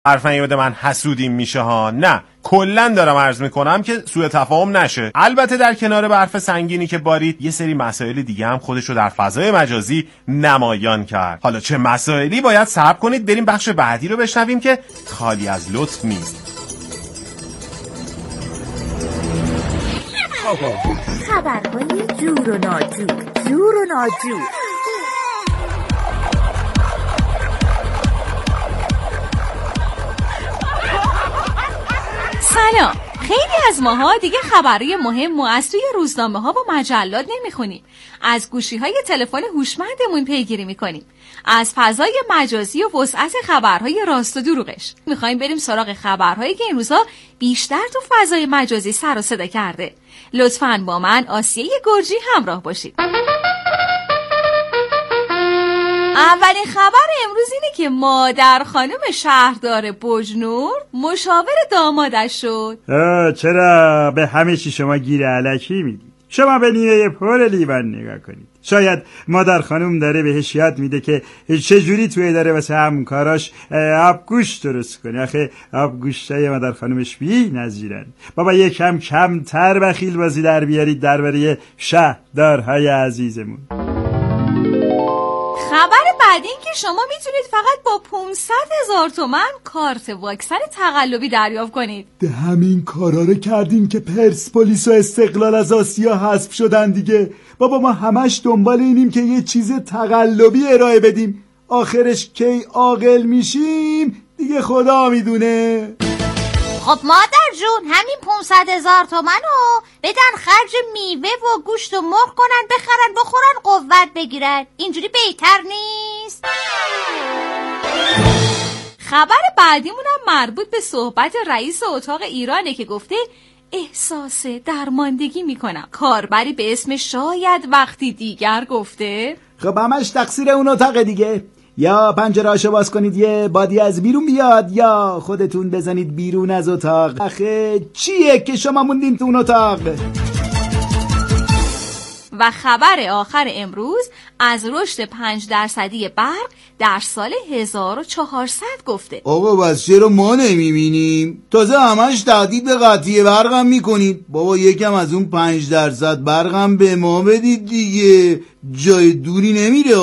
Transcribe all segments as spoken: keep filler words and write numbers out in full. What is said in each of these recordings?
حرف نیومده من حسودیم میشه ها. نه، کلا دارم عرض میکنم که سوء تفاهم نشه. البته در کنار برف سنگینی که بارید، یه سری مسائل دیگه هم خودش رو در فضای مجازی نمایان کرد. حالا چه مسائلی؟ باید صبر کنید بریم بخش بعدی رو بشنویم که خالی از لطف نیست. خبرهای جور و ناجور، جور و ناجور. سلام. خیلی از ماها دیگه خبرهای مهم و از توی روزنامه ها و مجلات نمیخونیم. از گوشی های تلفن هوشمندمون پیگیری میکنیم. از فضای مجازی و وسعت خبرهای راست و دروغش میخوایم بریم سراغ خبرهایی که این روزها بیشتر تو فضای مجازی سر و صدا کرده. لطفاً با من آسیه گرجی همراه باشید. اولین خبر امروز اینه که مادر خانم شهردار بجنور مشاور دامادش شد. چرا به همه چی شما گیر الکی میدید؟ شما به نیمه پر لیوان نگاه کنید. شاید مادر خانم داره بهش یاد میده که چجوری توی داره واسه همکاراش آبگوش درست کنه. آخه آبگوشتای مادر خانمش بی نظیرن. بابا یکم کمتر بخیل بازی در بیارید درباره شهردارهای عزیزمون. خبر بعد این که شما میتونید فقط با پانصد هزار تومان کارت واکسن تقلبی دریافت کنید. ده همین کارا رو کردیم که پرسپولیس و استقلال از آسیا حذف شدن دیگه. بابا ما همش دنبال اینیم که یه چیز تقلبی ارائه بدیم، آخرش کی عاقل میشیم دیگه خدا میدونه. خب مادر جون همین پانصد هزار تومنو بدن خرج میوه و گوشت و مرغ کنن، بخرن بخورن قوت بگیرن. اینجوری بهتر نیست؟ خبر بعدیمون هم مربوط به صحبت رئیس اتاق ایرانه که گفته احساس درماندگی میکنم. کاربری به اسم شاید وقتی دیگر گفته خب همش تقصیر اون اتاق دیگه. یا پنجرهاشو باز کنید یه بادی از بیرون بیاد، یا خودتون بزنید بیرون از اتاق. آخه چیه که شما موندین تو اون اتاق؟ و خبر آخر امروز از رشد پنج درصدی برق در سال هزار و چهارصد گفته. آقا بس چرا ما نمیبینیم؟ تازه همش تهدید به قطعی برقم میکنید. بابا یکم از اون پنج درصد برقم به ما بدید دیگه، جای دوری نمیره.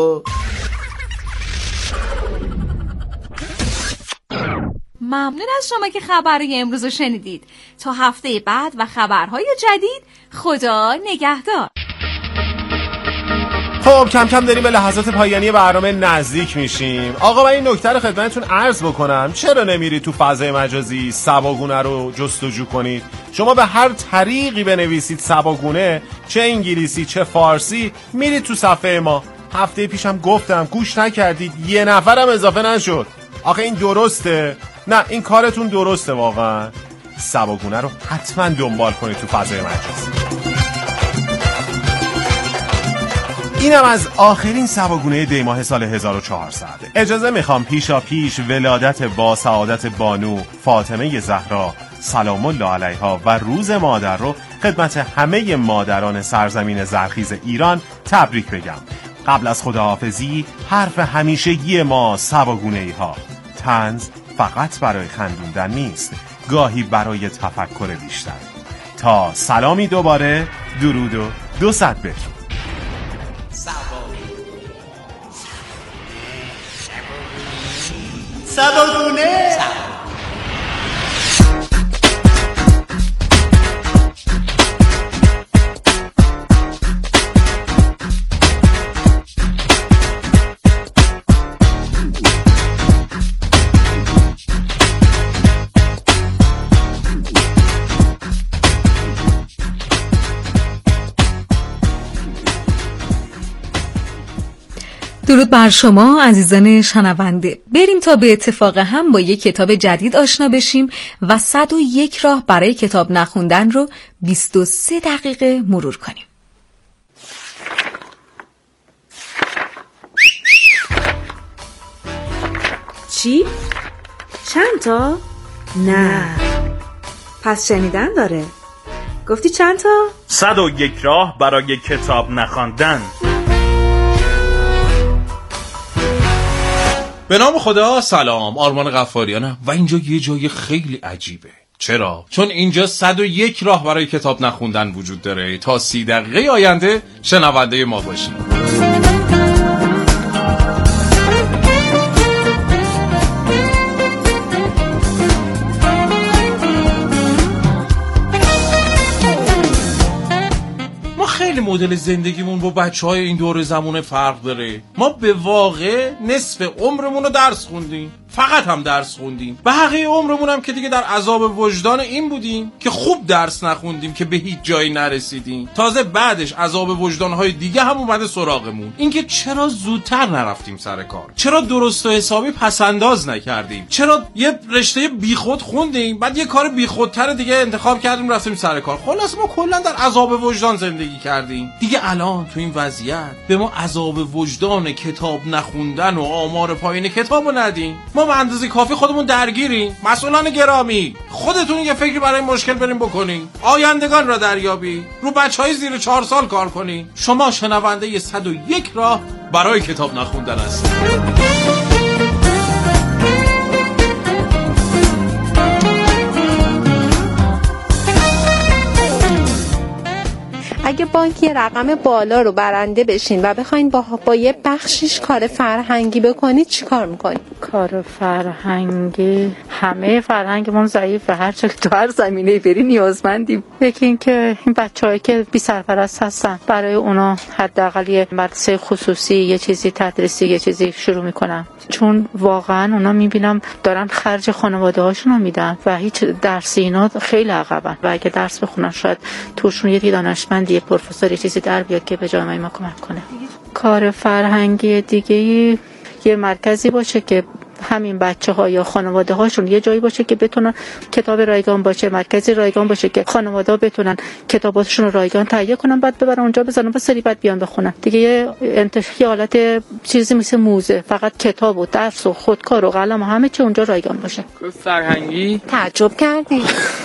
ممنون از شما که خبرهای امروز رو شنیدید. تا هفته بعد و خبرهای جدید، خدا نگهدار. خب کم کم داریم به لحظات پایانی برنامه نزدیک میشیم. آقا من این نکته رو خدمتتون عرض بکنم، چرا نمیرید تو فضای مجازی سباگونه رو جستجو کنید؟ شما به هر طریقی بنویسید سباگونه، چه انگلیسی چه فارسی، میرید تو صفحه ما. هفته پیشم گفتم گوش نکردید، یه نفرم اضافه نشد. آخه این درسته؟ نه این کارتون درسته واقعا. سباگونه رو حتما دنبال کنید تو فضای مجازی. اینم از آخرین سباگونه دی ماه سال هزار و چهارصد. اجازه میخوام پیشا پیش ولادت با سعادت بانو فاطمه زهرا سلام الله علیها و روز مادر رو خدمت همه مادران سرزمین زرخیز ایران تبریک بگم. قبل از خداحافظی حرف همیشگی ما سباگونه‌ای ها: طنز فقط برای خندوندن نیست، گاهی برای تفکر بیشتر. تا سلامی دوباره، درود و دو صد بتون. سباگونه درود بر شما عزیزان شنونده. بریم تا به اتفاق هم با یک کتاب جدید آشنا بشیم و صد و یک راه برای کتاب نخوندن رو بیست و سه دقیقه مرور کنیم. چی؟ چند تا؟ نه. پس شنیدن داره. گفتی چند تا؟ صد و یک راه برای کتاب نخواندن. به نام خدا. سلام، آرمان غفاریانم و اینجا یه جای خیلی عجیبه. چرا؟ چون اینجا صد و یک راه برای کتاب نخوندن وجود داره. تا سی دقیقه آینده شنونده ما باشید. خیلی مدل زندگیمون با بچهای این دور زمونه فرق داره. ما به واقع نصف عمرمون رو درس خوندیم، فقط هم درس خوندیم. بقیه عمرمون هم که دیگه در عذاب وجدان این بودیم که خوب درس نخوندیم که به هیچ جایی نرسیدیم. تازه بعدش عذاب وجدانهای دیگه هم اومده سراغمون، اینکه چرا زودتر نرفتیم سر کار، چرا درست و حسابی پسنداز نکردیم، چرا یه رشته بیخود خوندیم بعد یه کار بیخودتر دیگه انتخاب کردیم رفتیم سر کار. خلاص ما کلا در عذاب وجدان زندگی کردیم. دیگه الان تو این وضعیت به ما عذاب وجدان کتاب نخوندن و آمار پایین کتابو ندین. ما به اندازه کافی خودمون درگیریم. مسئولان گرامی، خودتون یه فکری برای مشکل بریم بکنین. آیندگان را دریابی، رو بچهای زیر چهار سال کار کنین. شما شنونده صد و یک راه برای کتاب نخوندن هستید. اگه بانک یه رقم بالا رو برنده بشین و بخواین با, با یه بخشش کار فرهنگی بکنید چی کار میکنید؟ کار فرهنگی، همه فرهنگمون ضعیفه. هر چه تو هر زمینه بری نیازمندیم. یکی این که این بچه‌هایی که بی سرپرست هستن برای اونا حداقل یه مدرسه خصوصی، یه چیزی تدریسی، یه چیزی شروع میکنم، چون واقعا اونا میبینم دارن خرج خانواده هاشون رو میدن و هیچ درسی اینا خیلی عقبن و اگه درس بخونن شاید توشون یه دانشمندی، یه پروفسور، یه چیزی در بیاد که به جامعه ما کمک کنه. کار فرهنگی دیگه یه مرکزی باشه که همین بچه ها یا خانواده هاشون یه جایی باشه که بتونن کتاب رایگان باشه، مرکزی رایگان باشه که خانواده ها بتونن کتاباتشون رو رایگان تهیه کنن، بعد ببرن اونجا بزنن با سری بعد بیان بخونن. دیگه یه انتشاری حالت چیزی مثل موزه، فقط کتاب و درس و خودکار و قلم و همه چی اونجا رایگان باشه. فرهنگی تعجب کردی؟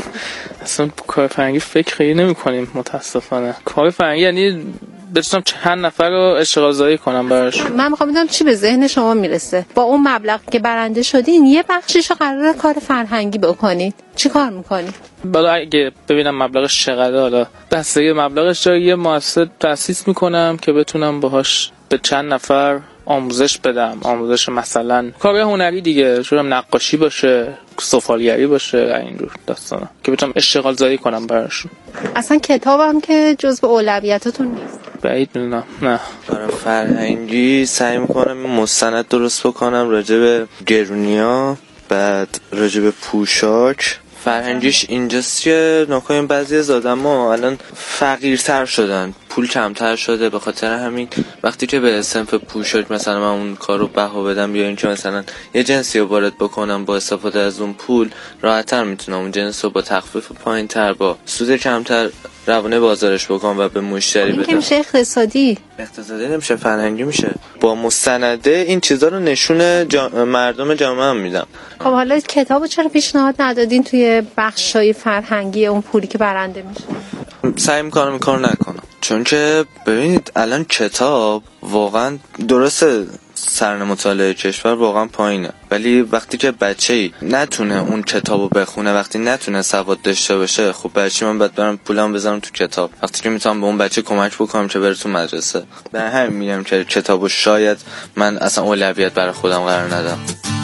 اصلا کار فرهنگی فکر خیلی نمی‌کنیم متاسفانه. کار فرهنگی یعنی بتونم چند نفر رو اشغالزایی کنم براش. من میخوام بدونم چی به ذهن شما میرسه با اون مبلغ که برنده شدین یه بخشیش رو قراره کار فرهنگی بکنید، چی کار میکنید؟ بالا اگه ببینم مبلغش چقدره، حالا دسته مبلغش جای یه مؤسسه تأسیس میکنم که بتونم باهاش به چند نفر آموزش بدم. آموزش مثلا کار هنری دیگه، شدم نقاشی باشه، سفالگری باشه، این رو داستانا که بتونم اشتغال زایی کنم براشون. اصلا کتابم که جزو اولویتاتون نیست؟ بعید میدونم. نه. برای فرهنگی سعی میکنم مستند درست بکنم راجع به گرونیا، بعد راجع به پوشاک. فرهنگیش اینجاست که نکنیم بعضی از آدم‌ها الان فقیرتر شدن، پول کمتر شده، به خاطر همین وقتی که به صنف پوشاک مثلا من اون کارو بها بدم یا اینکه مثلا یه جنسی رو وارد بکنم با استفاده از اون پول، راحت‌تر میتونم اون جنس رو با تخفیف پایین‌تر با سود کمتر روانه بازارش بکنم و به مشتری بدم. این که میشه اقتصادی. اقتصادی نمیشه، فرهنگی میشه. با مستنده این چیزا رو نشون جا... مردم جامعه هم میدم. خب حالا کتابو چرا پیشنهاد ندادین توی بخشای فرهنگی اون پولی که برنده میشه؟ سعی میکنم این کارو نکنم، چون که ببینید الان کتاب واقعا درسته سرانه مطالعه کشور واقعا پایینه، ولی وقتی که بچه‌ای نتونه اون کتابو بخونه، وقتی نتونه سواد داشته باشه، خب بچه‌ی من بعد برم پولم بذارم تو کتاب، وقتی که میتونم به اون بچه کمک بکنم که بره تو مدرسه. به همین میگم که کتابو شاید من اصلا اولویت برای خودم قرار ندم.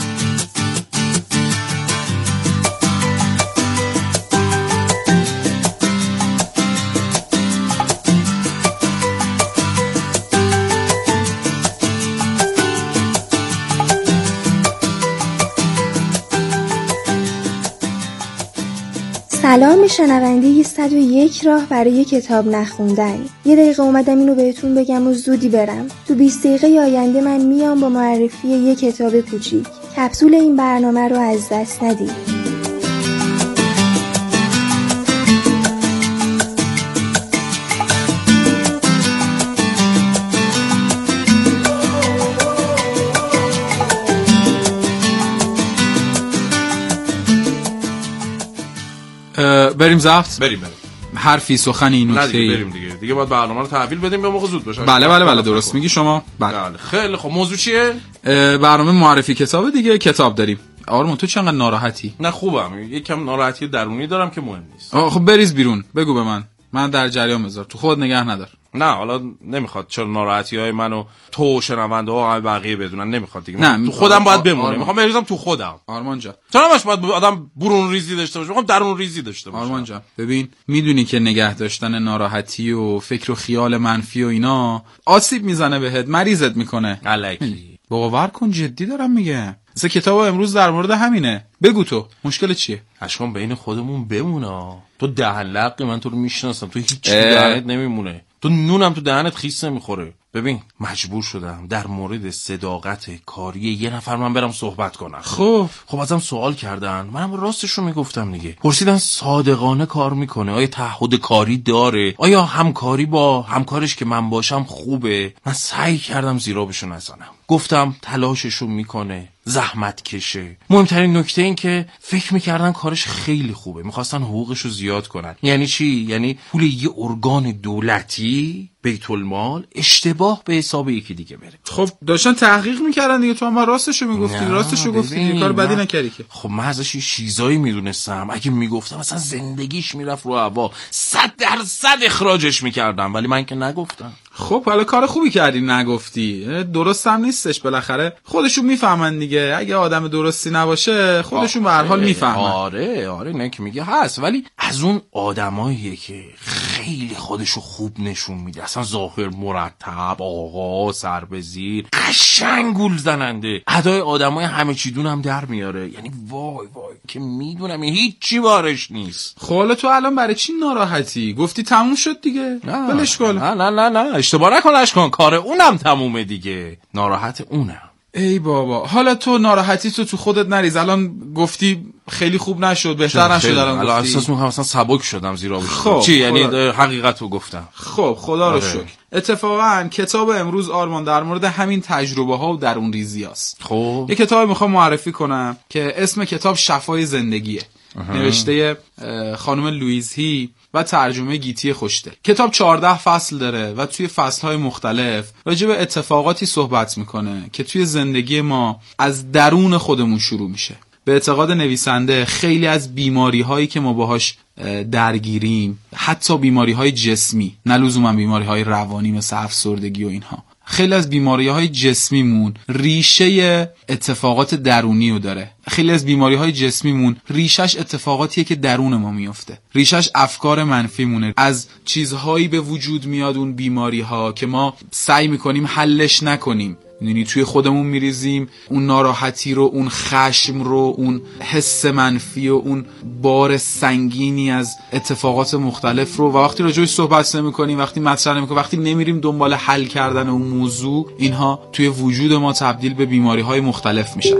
سلام شنونده صد و یک راه برای کتاب نخوندن. یه دقیقه اومدم اینو بهتون بگم و زودی برم. تو بیست دقیقه آینده من میام با معرفی یه کتاب کوچیک. کپسول این برنامه رو از دست ندید. بریم زفت؟ بریم بریم. حرفی سخنی نکته‌ای؟ بریم دیگه دیگه باید برنامه رو تحویل بدیم به موقع زود باشه. بله بله بله درست میگی شما. بله خیلی خب موضوع چیه؟ برنامه معرفی کتاب دیگه. کتاب داریم. آرمان تو چقدر ناراحتی؟ نه خوبم، یکم ناراحتی درونی دارم که مهم نیست. خب بریز بیرون بگو به من، من در جریان بذار، تو خود نگه ندار. نه حالا نمیخواد چرا ناراحتی های منو تو شنونده ها بقیه بدونن، نمیخواد دیگه. نه تو خودم باید بمونه، میخوام بریزم تو خودم. آرمان جان چرا باش باید آدم برون ریزی داشته باشه؟ میخوام درون ریزی داشته باشم. آرمان جان ببین، میدونی که نگه داشتن ناراحتی و فکر و خیال منفی و اینا آسیب میزنه بهت، مریضت میکنه. الکی باور کن جدی دارم میگم. مثلا کتاب امروز در مورد همینه. بگو تو مشکل چیه؟ اشکام بین خودمون بمونه. تو دهن لقی، من تو رو میشناسم، تو هیچ چیزی دهنت نمیمونه، تو نونم تو دهنت خیس نمیخوره. ببین مجبور شدم در مورد صداقت کاری یه نفر من برم صحبت کنم. خب خب ازم سوال کردن، منم راستش رو میگفتم دیگه. پرسیدن صادقانه کار میکنه، آیا تعهد کاری داره، آیا همکاری با همکارش که من باشم خوبه. من سعی کردم زیرابشو نزنم، گفتم تلاششو میکنه، زحمت کشه. مهمترین نکته این که فکر میکردن کارش خیلی خوبه، میخواستن حقوقشو زیاد کنن. یعنی چی؟ یعنی پول یه ارگان دولتی، بیت المال، اشتباه به حساب یکی دیگه بره. خب داشتن تحقیق میکردن دیگه، تو هم راستشو میگفتی، راستشو گفتی، کار بدی نکردی که. خب من ازش یه چیزایی میدونستم، اگه میگفتم مثلا زندگیش میرفت رو هوا، صد درصد اخراجش میکردم، ولی من که نگفتم. خب حالا کار خوبی کردی نگفتی. درست هم نیستش، بالاخره خودشون میفهمن دیگه. اگه آدم درستی نباشه خودشون به هر حال میفهمن. آره آره نه که میگه هست، ولی از اون آدماییه که خیلی خودشو خوب نشون میده، اصلا ظاهر مرتب، آقا سر به زیر، قشنگ گول زننده، ادای آدمای همه چی دون هم در میاره. یعنی وای وای که میدونم هیچی بارش نیست. خب حالا تو الان برای چی ناراحتی؟ گفتی تموم شد دیگه، ولش کن. نه نه نه نه اشتباه نکنش کن، کار اونم تمومه دیگه، ناراحت اونم. ای بابا حالا تو ناراحتی تو تو خودت نریز. الان گفتی خیلی خوب نشد، بهتر نشد. الان الان احساس میکنم مثلا سبک شدم زیرا خب چی یعنی حقیقتو گفتم. خب خدا رو شکر. اتفاقا کتاب امروز آرمان در مورد همین تجربه ها و درون ریزی هست. خب یه کتاب میخوام معرفی کنم که اسم کتاب شفای زندگیه. نوشته خانم لویز هی و ترجمه گیتی خوشدل. کتاب چهارده فصل داره و توی فصل‌های مختلف راجع به اتفاقاتی صحبت میکنه که توی زندگی ما از درون خودمون شروع میشه. به اعتقاد نویسنده خیلی از بیماری‌هایی که ما باهاش درگیریم، حتی بیماری‌های جسمی، نه لزوما بیماری‌های روانی مثل افسردگی و اینها، خیلی از بیماری‌های جسمیمون ریشه اتفاقات درونی رو داره. خیلی از بیماری‌های جسمیمون ریشش اتفاقاتیه که درون ما میفته. ریشش افکار منفی مونه. از چیزهایی به وجود میاد اون بیماری‌ها که ما سعی می‌کنیم حلش نکنیم. یعنی توی خودمون میریزیم اون ناراحتی رو، اون خشم رو، اون حس منفی و اون بار سنگینی از اتفاقات مختلف رو، و وقتی راجعش صحبت نمی‌کنیم، وقتی مطرح نمی‌کنیم، وقتی نمیریم دنبال حل کردن اون موضوع، اینها توی وجود ما تبدیل به بیماری‌های مختلف میشن.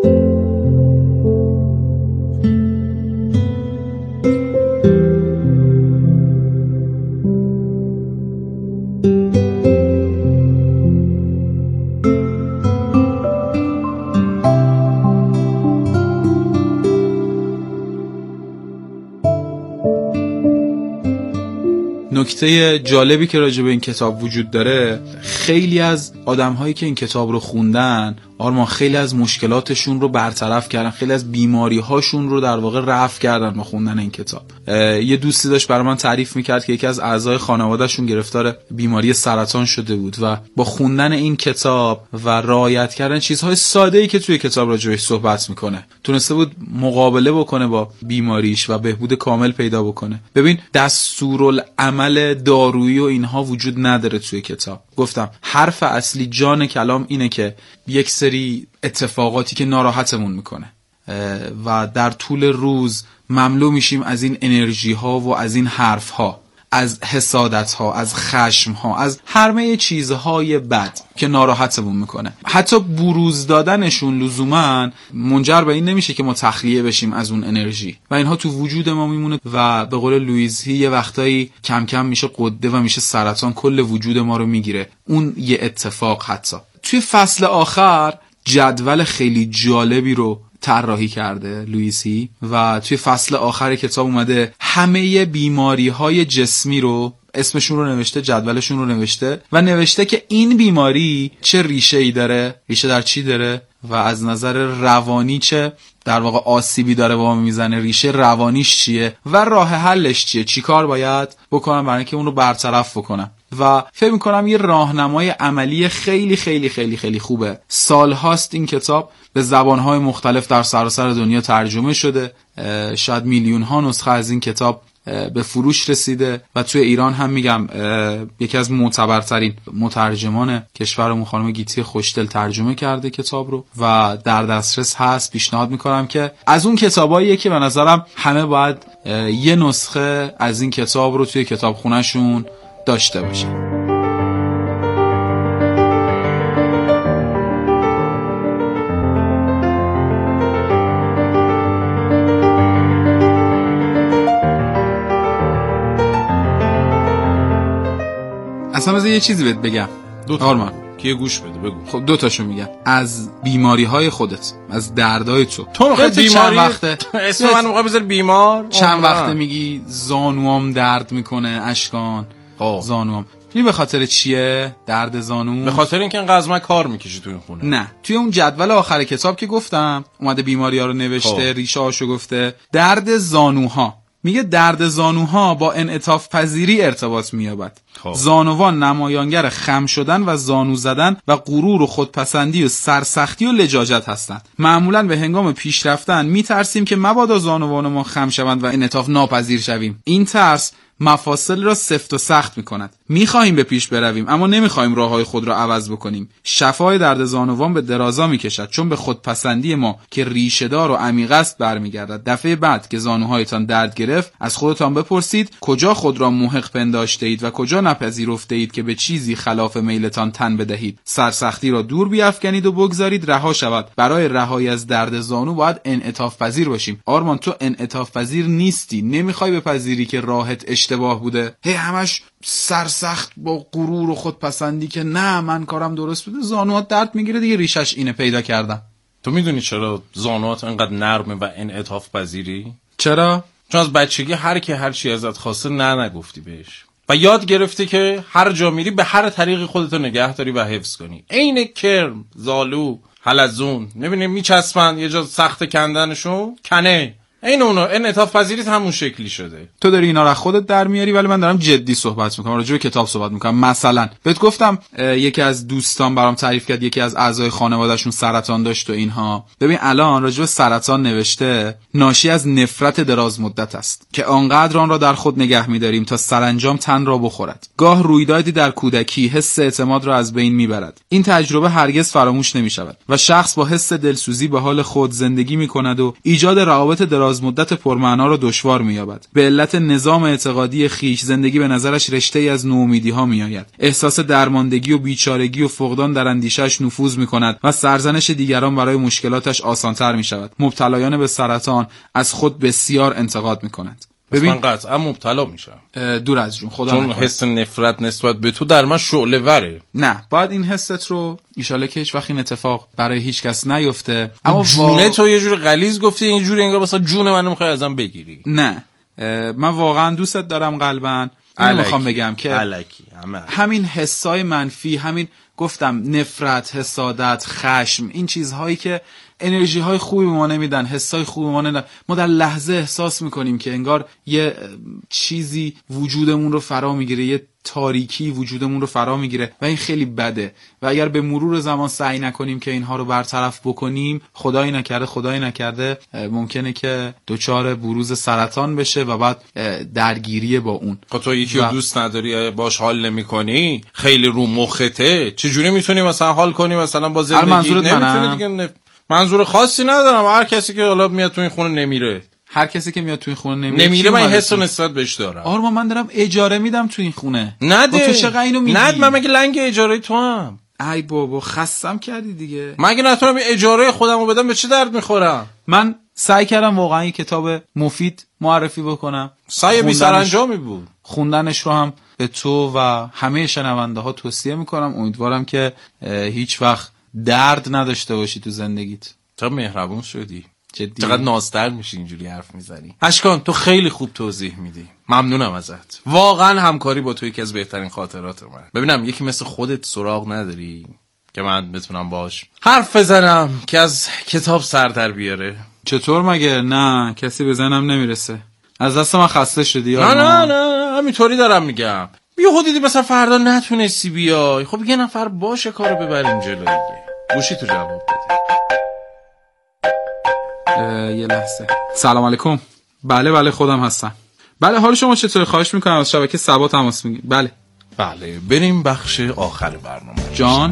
نکته جالبی که راجع به این کتاب وجود داره، خیلی از آدم‌هایی که این کتاب رو خوندن آرمان خیلی از مشکلاتشون رو برطرف کردن، خیلی از بیماری‌هاشون رو در واقع رفع کردن با خوندن این کتاب. یه دوستی داشت برای من تعریف میکرد که یکی از اعضای خانواده‌شون گرفتار بیماری سرطان شده بود و با خوندن این کتاب و رعایت کردن چیزهای ساده‌ای که توی کتاب راجعش صحبت میکنه تونسته بود مقابله بکنه با بیماریش و بهبود کامل پیدا بکنه. ببین دستورالعمل دارویی و اینها وجود نداره توی کتاب. گفتم حرف اصلی جان کلام اینه که یک سری اتفاقاتی که ناراحتمون میکنه و در طول روز مملو میشیم از این انرژی ها و از این حرف ها، از حسادت ها، از خشم ها، از همه چیزهای بد که ناراحتمون میکنه. حتی بروز دادنشون لزوما منجر به این نمیشه که ما تخلیه بشیم از اون انرژی و اینها تو وجود ما میمونه و به قول لویز هی یه وقتایی کم کم میشه غده و میشه سرطان، کل وجود ما رو میگیره. اون یه اتفاق. حتی توی فصل آخر جدول خیلی جالبی رو طراحی کرده لوئیسی و توی فصل آخر کتاب اومده همه بیماری‌های جسمی رو اسمشون رو نوشته، جدولشون رو نوشته و نوشته که این بیماری چه ریشه‌ای داره، ریشه در چی داره و از نظر روانی چه در واقع آسیبی داره با ما میزنه، ریشه روانیش چیه و راه حلش چیه، چی کار باید بکنم برای اینکه اون رو برطرف بکنم. و فکر میکنم یه راهنمای عملی خیلی خیلی خیلی خیلی خوبه. سالهاست این کتاب به زبانهای مختلف در سراسر دنیا ترجمه شده، شاید میلیون ها نسخه از این کتاب به فروش رسیده و توی ایران هم میگم یکی از معتبرترین مترجمان کشورمون خانم گیتی خوشدل ترجمه کرده کتاب رو و در دسترس هست. پیشنهاد میکنم که از اون کتاباییه که به نظرم همه باید یه نسخه از این کتاب رو توی کتابخونه‌شون داشته باشن. اصلا بذار یه چیزی بهت بگم آرمان که گوش بده بگو. خب دو تاشو میگم. از بیماری های خودت، از دردای تو. تو میخوای بیماری وقته اسم من میخوای بذار بیمار چند وقته میگی زانوام درد میکنه اشکان آه. زانوام این به خاطر چیه درد زانو؟ به خاطر اینکه انقدر از من کار میکشی تو این خونه. نه توی اون جدول آخر کتاب که گفتم اومده بیماری ها رو نوشته، ریشه هاشو گفته. درد زانوها میگه درد زانوها با انعطاف پذیری ارتباط مییابد. زانوان نمایانگر خم شدن و زانو زدن و غرور و خودپسندی و سرسختی و لجاجت هستند. معمولا به هنگام پیش رفتن میترسیم که مبادا زانوان ما خم شوند و انعطاف ناپذیر شویم. این ترس مفاصل را سفت و سخت می‌کند. می‌خواهیم به پیش برویم اما نمی‌خواهیم راه‌های خود را عوض بکنیم. شفای درد زانوان به درازا می‌کشد چون به خودپسندی ما که ریشه‌دار و عمیق است برمیگردد. دفعه بعد که زانوهایتان درد گرفت از خودتان بپرسید کجا خود را محق پنداشته اید و کجا نپذیرفته اید که به چیزی خلاف میلتان تن بدهید. سرسختی را دور بیافکنید و بگذارید رها شود. برای رهایی از درد زانو باید انعطاف پذیر باشیم. آرمان تو انعطاف پذیر نیستی، نمی‌خوای بپذیری که راحت اشتباه بوده. هی همش سرسخت با غرور و خودپسندی که نه من کارم درست بوده. زانوات درد میگیره دیگه ریشش اینه پیدا کردم. تو میدونی چرا زانوات انقدر نرمه و انعطاف پذیری؟ چرا؟ چون از بچگی هر کی هر چی ازت خواسته نه نگفتی بهش و یاد گرفتی که هر جا میری به هر طریقی خودتو نگه داری و حفظ کنی. عین کرم، زالو، حلزون میبینی میچسبن یه جا سخت کندنشون کنه. این اونا انعطاف پذیریت همون شکلی شده. تو داری اینا رو خودت در میاری ولی من دارم جدی صحبت میکنم، راجع به کتاب صحبت میکنم. مثلا بهت گفتم یکی از دوستان برام تعریف کرد یکی از اعضای خانوادهشون سرطان داشت و اینها. ببین الان راجع به سرطان نوشته ناشی از نفرت دراز مدت است که آنقدر آن را در خود نگه میداریم تا سرانجام تن را بخورد. گاه رویدادی در کودکی حس اعتماد را از بین میبرد. این تجربه هرگز فراموش نمیشود و شخص با حس دلسوزی به حال خود زندگی میکند و ایجاد روابط دراز مدت پرمعنا را دشوار می‌یابد. به علت نظام اعتقادی خیش زندگی به نظرش رشته‌ای از نومیدی‌ها می‌آید. احساس درماندگی و بیچارگی و فقدان در اندیشه‌اش نفوذ می‌کند و سرزنش دیگران برای مشکلاتش آسان‌تر می‌شود. مبتلایان به سرطان از خود بسیار انتقاد می‌کنند. ببین من قطعا مبتلا میشم. دور از جون خدا چون حس نفرت نسبت به تو در من شعله وره. نه باید این حست رو ایشاله که هیچ وقت این اتفاق برای هیچ کس نیفته. اما جونه با... تو یه جوری غلیظ گفتی این جوری انگار مثلا جون منو میخوای ازم بگیری. نه من واقعا دوستت دارم قلباً. اینو میخوام بگم که علکی. همه. همین حسای منفی، همین گفتم نفرت، حسادت، خشم، این چیزهایی که انرژی های خوبی ما نمیدن، حسای خوبی ما نمیدن، ما در لحظه احساس میکنیم که انگار یه چیزی وجودمون رو فرا میگیره، یه تاریکی وجودمون رو فرا میگیره و این خیلی بده و اگر به مرور زمان سعی نکنیم که اینها رو برطرف بکنیم، خدایی نکرده خدایی نکرده ممکنه که دچار بروز سرطان بشه و بعد درگیری با اون. خب تو یکی رو دوست نداری باش حال نمیکنی، خیلی رو مخته، چجوری میتونی مثلا حال کنی مثلا با زندگی؟ نمیتونی دیگه. نف... منظور خاصی ندارم، هر کسی که حالا میاد تو این خونه نمیره، هر کسی که میاد تو این خونه نمیره نمیره من حس و نسبت بهش دارم. آرمان من دارم اجاره میدم تو این خونه. نده تو چقدر اینو میگی؟ نده من مگه لنگ اجاره تو هم؟ ای بابا خستم کردی دیگه. من اگه نتونم اجاره خودمو بدم به چه درد میخورم؟ من سعی کردم واقعا این کتاب مفید معرفی بکنم، سعی بی سرانجامی بود. خوندنش رو هم به تو و همه شنونده ها توصیه میکنم. امیدوارم که هیچ وقت درد نداشته باشی تو زندگیت. چقدر مهربون شدی. جدی چقدر نازتر میشی اینجوری حرف میزنی. اشکان تو خیلی خوب توضیح میدی، ممنونم ازت. واقعا همکاری با تو یکی از بهترین خاطرات من. ببینم یکی مثل خودت سراغ نداری که من بتونم باش حرف بزنم که از کتاب سر در بیاره؟ چطور مگه؟ نه کسی به ذهنم نمیرسه. از دست من خسته شدی؟ نه نه نه همینطوری دارم میگم. بیا خودی مثلا فردا نتونستی بیای، خب یه نفر باشه کارو ببریم جلو دیگه. گوشی تو جواب بده. یه لحظه. سلام علیکم. بله بله خودم هستم. بله حال شما چطوره؟ خواهش میکنم از شبکه سبا تماس میگیرید. بله بله بریم بخش آخر برنامه. جان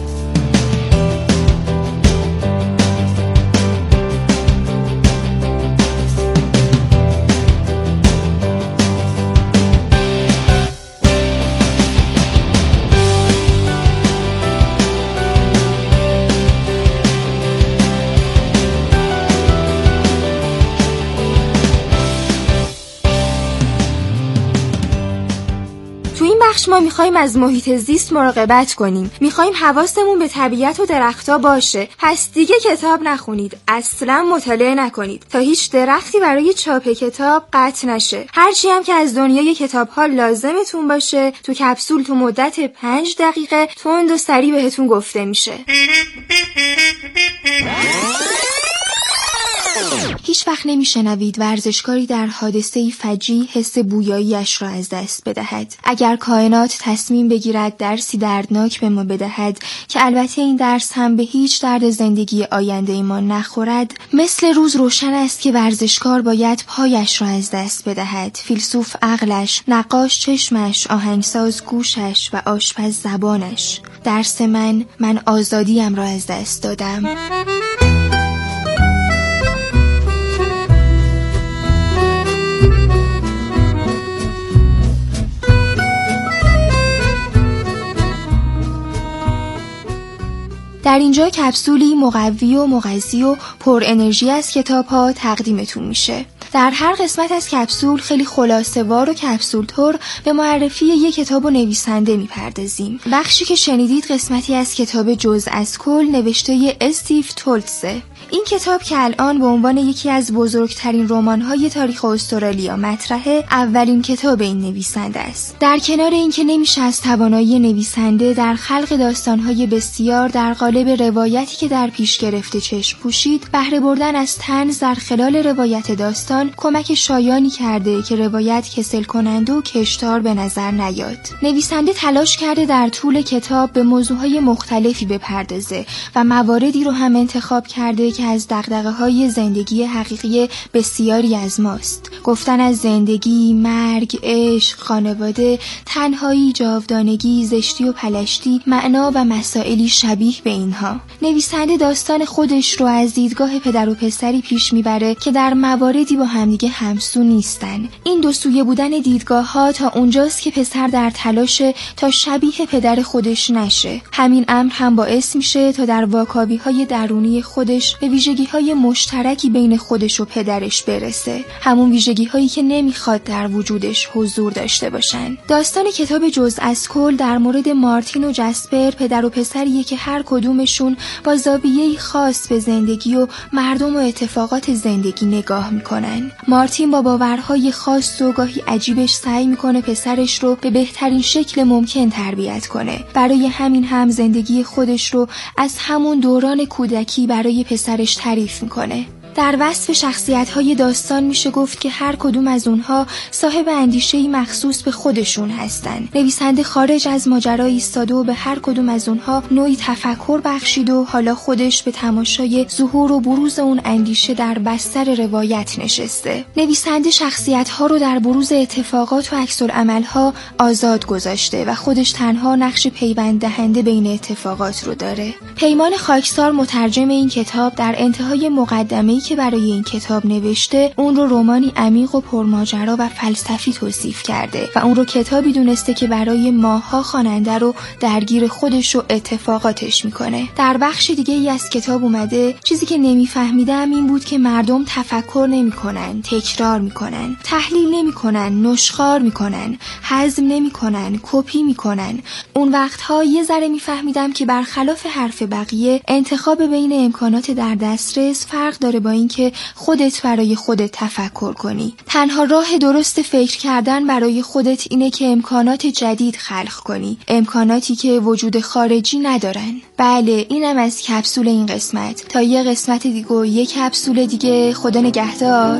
ما میخوایم از محیط زیست مراقبت کنیم. میخوایم حواسمون به طبیعت و درخت‌ها باشه. پس دیگه کتاب نخونید. اصلا مطالعه نکنید تا هیچ درختی برای چاپ کتاب قطع نشه. هرچی هم که از دنیای کتاب‌ها لازمتون باشه تو کپسول تو مدت پنج دقیقه تند و سریع بهتون گفته میشه. هیچ وقت نمیشنوید ورزشکاری در حادثه‌ای فجیع حس بویاییش را از دست بدهد. اگر کائنات تصمیم بگیرد درسی دردناک به ما بدهد که البته این درس هم به هیچ درد زندگی آینده ما نخورد، مثل روز روشن است که ورزشکار باید پایش را از دست بدهد، فیلسوف عقلش، نقاش چشمش، آهنگساز گوشش و آشپز زبانش. درس من، من آزادیم را از دست دادم. در اینجا کپسولی مقوی و مغذی و پر انرژی از کتاب‌ها تقدیمتون میشه. در هر قسمت از کپسول خیلی خلاصه‌وار و کپسول طور به معرفی یک کتاب و نویسنده میپردازیم. بخشی که شنیدید قسمتی از کتاب جزء از کل نوشته استیو تولتزه. این کتاب که الان به عنوان یکی از بزرگترین رمان‌های تاریخ استرالیا مطرحه، اولین کتاب این نویسنده است. در کنار اینکه نمیشه از توانایی نویسنده در خلق داستان‌های بسیار در قالب روایتی که در پیش گرفته چشم پوشید، بهره بردن از طنز در خلال روایت داستان کمک شایانی کرده که روایت کسل کننده و کشدار به نظر نیاد. نویسنده تلاش کرده در طول کتاب به موضوعهای مختلفی بپردازه و مواردی رو هم انتخاب کرده که از دغدغه‌های زندگی حقیقی بسیاری از ماست. گفتن از زندگی، مرگ، عشق، خانواده، تنهایی، جاودانگی، زشتی و پلشتی، معنا و مسائلی شبیه به اینها. نویسنده داستان خودش رو از دیدگاه پدر و پسری پیش میبره که در مواردی با همدیگه همسو نیستن. این دو سویه بودن دیدگاه‌ها تا اونجاست که پسر در تلاش تا شبیه پدر خودش نشه. همین امر هم باعث میشه تا در واکاوی‌های درونی خودش به ویژگی‌های مشترکی بین خودش و پدرش برسه، همون ویژگی‌هایی که نمیخواد در وجودش حضور داشته باشن. داستان کتاب جزء از کل در مورد مارتین و جسپر، پدر و پسریه که هر کدومشون با زاویه‌ای خاص به زندگی و مردم و اتفاقات زندگی نگاه میکنن. مارتین با باورهای خاص و گاهی عجیبش سعی میکنه پسرش رو به بهترین شکل ممکن تربیت کنه. برای همین هم زندگی خودش رو از همون دوران کودکی برای پسرش تعریف میکنه. در وصف شخصیت‌های داستان میشه گفت که هر کدوم از اونها صاحب اندیشه‌ای مخصوص به خودشون هستن. نویسنده خارج از ماجرا ایستاده و به هر کدوم از اونها نوعی تفکر بخشید و حالا خودش به تماشای ظهور و بروز اون اندیشه در بستر روایت نشسته. نویسنده شخصیت‌ها رو در بروز اتفاقات و عکس‌العمل‌ها آزاد گذاشته و خودش تنها نقش پیوند دهنده بین اتفاقات رو داره. پیمان خاکسار مترجم این کتاب در انتهای مقدمه‌ای که برای این کتاب نوشته اون رو رمانی عمیق و پرماجرا و فلسفی توصیف کرده و اون رو کتابی دونسته که برای ماه‌ها خواننده رو درگیر خودش و اتفاقاتش میکنه. در بخش دیگه ای از کتاب اومده چیزی که نمیفهمیدم این بود که مردم تفکر نمیکنن، تکرار میکنن، تحلیل نمیکنن، نشخوار میکنن، هضم نمیکنن، کپی میکنن. اون وقتها یه ذره میفهمیدم که برخلاف حرف بقیه انتخاب بین امکانات در دسترس فرق داره با اینکه خودت برای خودت تفکر کنی. تنها راه درست فکر کردن برای خودت اینه که امکانات جدید خلق کنی، امکاناتی که وجود خارجی ندارن. بله، اینم از کپسول این قسمت. تا یه قسمت دیگه و یه کپسول دیگه، خدا نگهدار.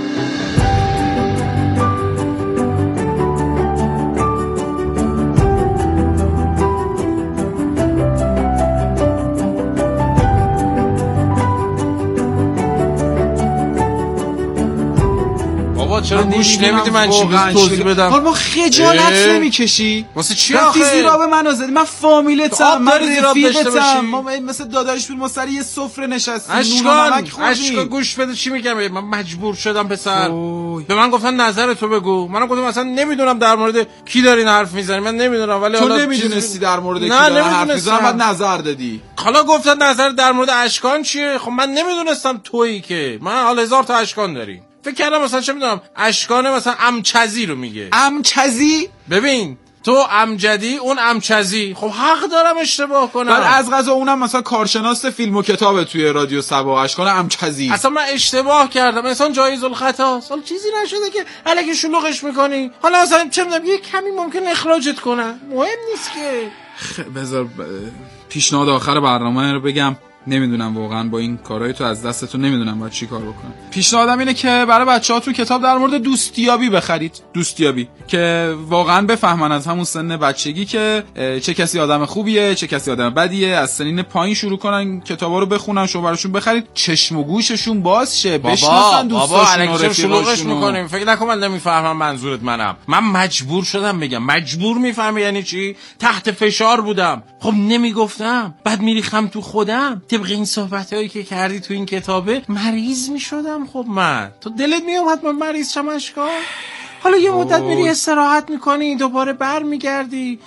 چرا گوش نمیدی من چی توضیح بدم؟ حالا ما خجالت نمیکشی؟ واسه چی آخه؟ رفتی زیرا به من آزدی، من فامیلتم، من رفیقتم، ما مثل داداش بود، ما سر یه سفره نشستیم، اشکان اشکان گوش بده چی میگم. من مجبور شدم پسر، به من گفتن نظر تو بگو، منم گفتم اصلا نمیدونم در مورد کی دارین حرف میزنی، من نمیدونم. ولی تو نمیدونستی در مورد کی داره حرف میزنن، بعد نظر دادی. حالا گفتن نظر در مورد اشکان چیه؟ خب من نمیدونستم تویی که، من حال هزار تا اشکان داری. فکر کردم مثلا چه میدونم اشکانه مثلا امچزی رو میگه. امچزی؟ ببین تو امجدی اون امچزی، خب حق دارم اشتباه کنم. بعد از قضا اونم مثلا کارشناس فیلم و کتابه توی رادیو سبا، اشکان امچزی. اصلا من اشتباه کردم، انسان جایز الخطا. حالا چیزی نشده که الکی شلوغش میکنی. حالا مثلا چه میدونم یه کمی ممکن اخراجت کنن، مهم نیست که. خ... بذار ب... پیشنهاد آخر برنامه رو بگم. نمیدونم واقعا با این کارهای تو از دستتون نمیدونم باید چی کار بکنم. پیشنهادم اینه که برای بچه‌هاتون کتاب در مورد دوستیابی بخرید. دوستیابی که واقعا بفهمن از همون سن بچگی که چه کسی آدم خوبیه، چه کسی آدم بدیه. از سنین پایین شروع کنن کتابا رو بخونن، شما براشون بخرید، چشم و گوششون باز شه، بشناسن دوستاشون رو، رفیقاشون میکنیم. فکر نکن من نمیفهمم منظورت منم. من مجبور شدم بگم. مجبور میفهمی یعنی چی؟ تحت فشار بودم. خب نمیگفتم، بعد میریختم تو خودم. طبق این صحبتایی که کردی تو این کتابه مریض میشدم. خب من تو دلت میومد من مریض شم اشکان؟ حالا یه مدت میری استراحت میکنی، دوباره بر میگردی.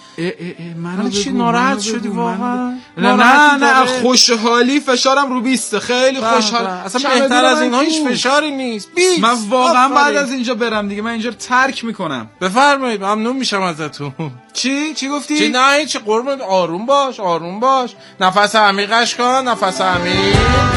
منو چی ناراحت شدی واقعا؟ نه نه نه خوشحالی، فشارم رو بیسته، خیلی خوشحال. اصلا بهتر از اینها هیچ فشاری نیست. بیست. من واقعا بعد از اینجا برم دیگه، من اینجا ترک میکنم. بفرمایید، ممنون میشم ازتون. چی چی گفتی؟ چی نه هیچ، قربونت. آروم باش آروم باش، نفس عمیقش کن، نفس عمیق.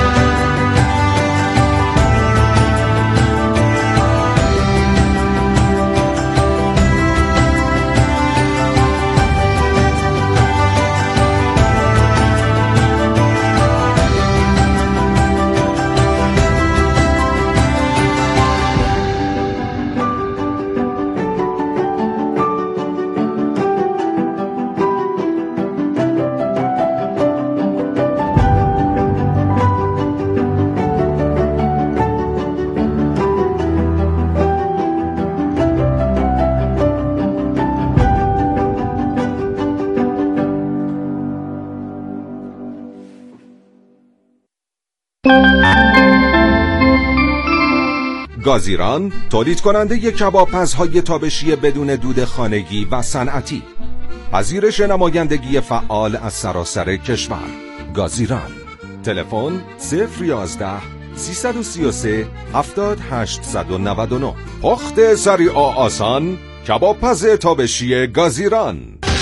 گازیران تولید کننده کبابپزهای تابشی بدون دود خانگی و صنعتی، پذیرش نمایندگی فعال از سراسر کشور. گازیران. تلفن صفر یازده سیصد و سی و سه هفتاد هشتصد و نود و نه. پخت سریع و آسان، کبابپز تابشی گازیران.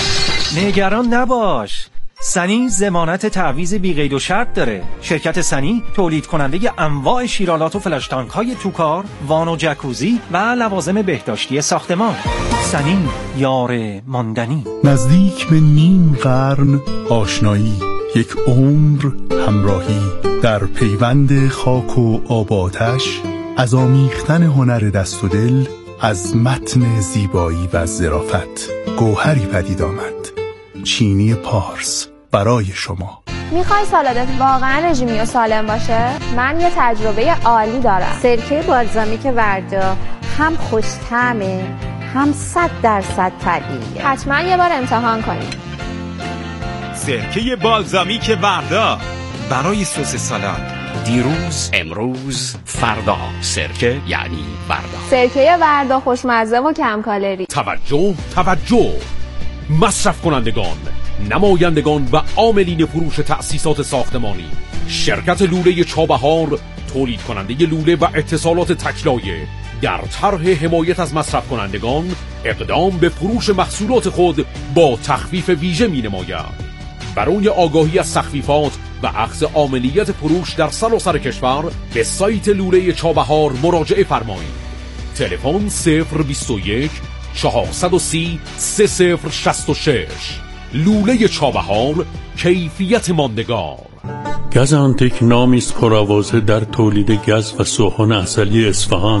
نگران نباش، سنی ضمانت تعویض بی قید و شرط داره. شرکت سنی تولید کننده انواع شیرالات و فلاش تانک های توکار، وان و جکوزی و لوازم بهداشتی ساختمان. سنی، یار ماندنی. نزدیک به نیم قرن آشنایی، یک عمر همراهی، در پیوند خاک و آب و آتش، از آمیختن هنر دست و دل، از متن زیبایی و ظرافت گوهری پدید آمد. چینی پارس برای شما. میخوای سالادت واقعا رژیمی و سالم باشه؟ من یه تجربه عالی دارم. سرکه بالزامیک وردا هم خوش‌طعمه هم صد درصد طبیعیه. حتما یه بار امتحان کنید. سرکه بالزامیک وردا برای سس سالاد دیروز، امروز، فردا. سرکه یعنی وردا. سرکه وردا خوشمزه و کم کالری. توجه توجه مصرف کنندگان، نمایندگان و عاملین فروش تأسیسات ساختمانی، شرکت لوله چابهار تولید کننده لوله و اتصالات تکلایه در طرح حمایت از مصرف کنندگان اقدام به فروش محصولات خود با تخفیف ویژه می نماید. برای آگاهی از تخفیفات و اخذ عاملیت فروش در سراسر کشور به سایت لوله چابهار مراجعه فرمایید. تلفن صفر بیست و یک چهارصد و سی سه صفر شصت و شش. لوله چابهار، کیفیت ماندگار. گاز آنتک نامی است پرآوازه در تولید گاز و سوهان عسلی اصفهان.